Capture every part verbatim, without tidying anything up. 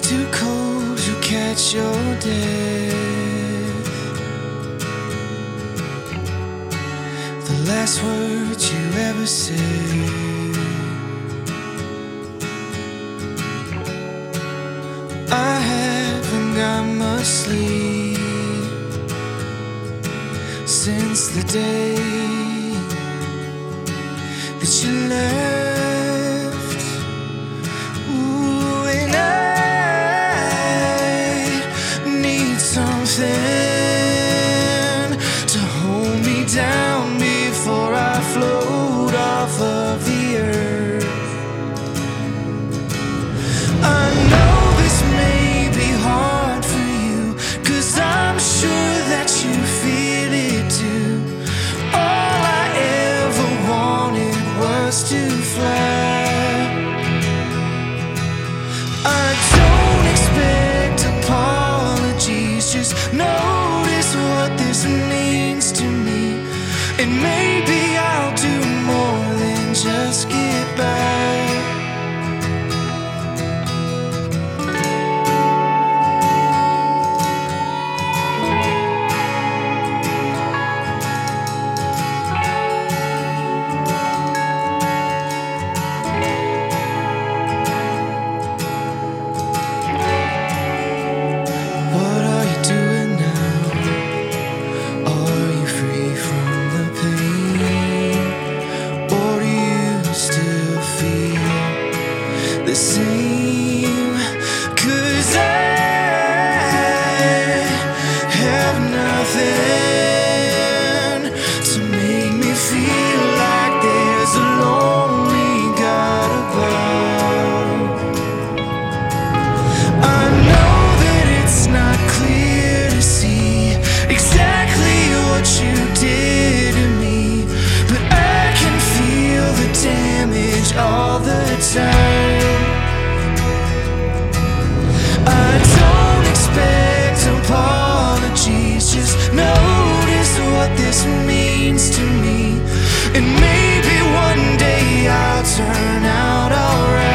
too cold, you'll catch your death. The last words you ever said. I haven't got much sleep since the day that you left. Ooh, and I need something to hold me down before I float off of the earth. I know this may be hard for you, 'cause I'm sure that you feel it too. All I ever wanted was to fly. I don't expect apologies, just notice what this means to me. And maybe I'll do more than just get by. The same, 'cause I have nothing to make me feel like there's a lonely God above. I know that it's not clear to see exactly what you did to me, but I can feel the damage all the time. Apologies, just notice what this means to me. And maybe one day I'll turn out alright.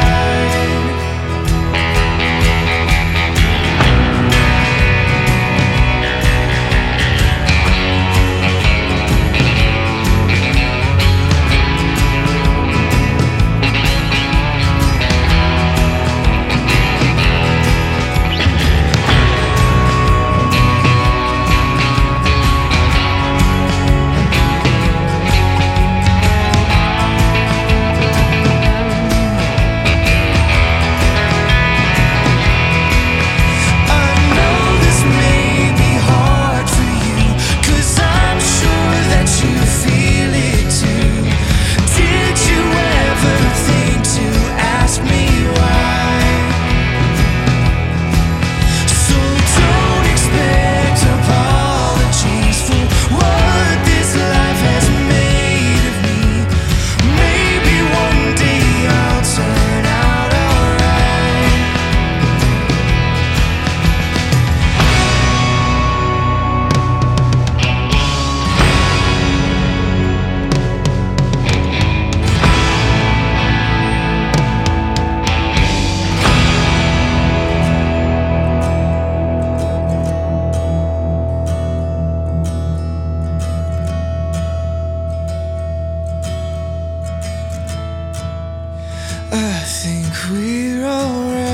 I think we're alright.